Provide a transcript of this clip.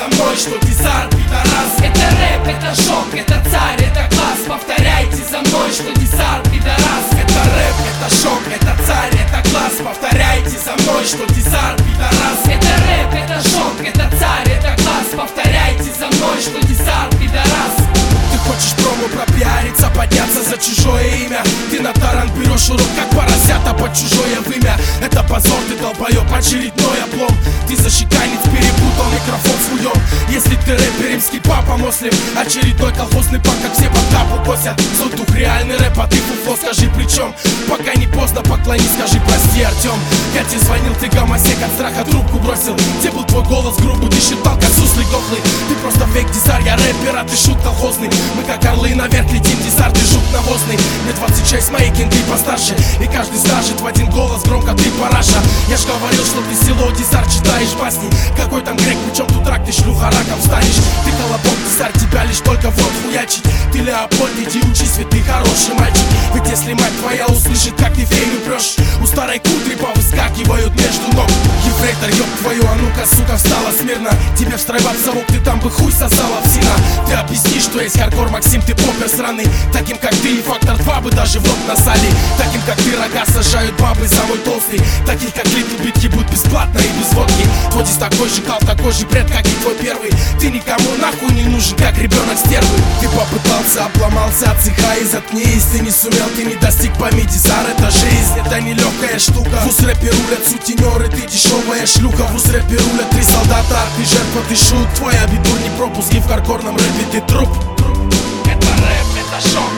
мной, что дизар, пидорас. Это рэп, это шок, это царь, это класс. Повторяйте за мной, что дизар, пидорас. Это рэп, это шок, это царь, это класс. Повторяйте за мной, что дизар, пидорас. Это рэп, это шок, это царь, это класс. Повторяйте за мной, что дизар, пидорас. Ты хочешь промо пропиариться, подняться за чужое имя. Ты на таран берешь урок, как поросята под чужое вымя. Это позор, ты долбоёб, очередной облом. Ты защеканец, перепутал микрофон с хуём. Если ты рэпер, римский папа, муслим. Очередной колхозный пак, как все под капу косят. Золотух, реальный рэп, а ты фуфло, скажи при чем. Пока не поздно, поклонись, скажи прости, Артём. Я тебе звонил, ты гомосек, от страха трубку бросил. Где был твой голос грубый, ты считал, как суслик дохлый. Ты просто фейк дизар, я рэпер, а ты шут колхозный. Мы как орлы наверх летим, дизар, ты жук навозный. Мне 26, мои кенты постарше. И каждый скажет в один голос громко, ты параша. Я ж говорил, что ты село, дизар, читаешь басни. Какой там грек, причем тут рак, ты шлюха, раком станешь. Ты колобок, дизар, тебя лишь только в рот хуячить. Ты Леопольд, иди учись, ведь ты хороший мальчик. Ведь если мать твоя услышит, как ты фейну прешь, у старой кудри повыскакивают между ног. Ефрейтор, ёб твою, а ну-ка, сука, встала смирно. Тебе встройбат в совок, ты там бы хуй сосала в сина. Ты объясни, что есть хардкор, Максим, ты попер сраный. Таким, как ты, и Фактор 2 бы даже в рот насали. Таким, как ты, рога сажают бабы за мой толстый. Таких, как Литл Бит, ебут бесплатно и без водки. Твой здесь такой же кал, такой же бред, как и твой первый. Ты никому нахуй не нужен, как ребенок стервы. Ты попытался, обломался, отсыхай и заткнись. Ты не сумел, ты не достиг, пойми, дизар, это жизнь. Это не легкая штука. В ус-рэпе рулят сутенеры, ты дешевая шлюха. В ус-рэпе рулят 3 солдата, а ты жертва, ты шут. Твой абитур не пропуск, и в хардкорном рэпе ты труп. Это рэп, это шок.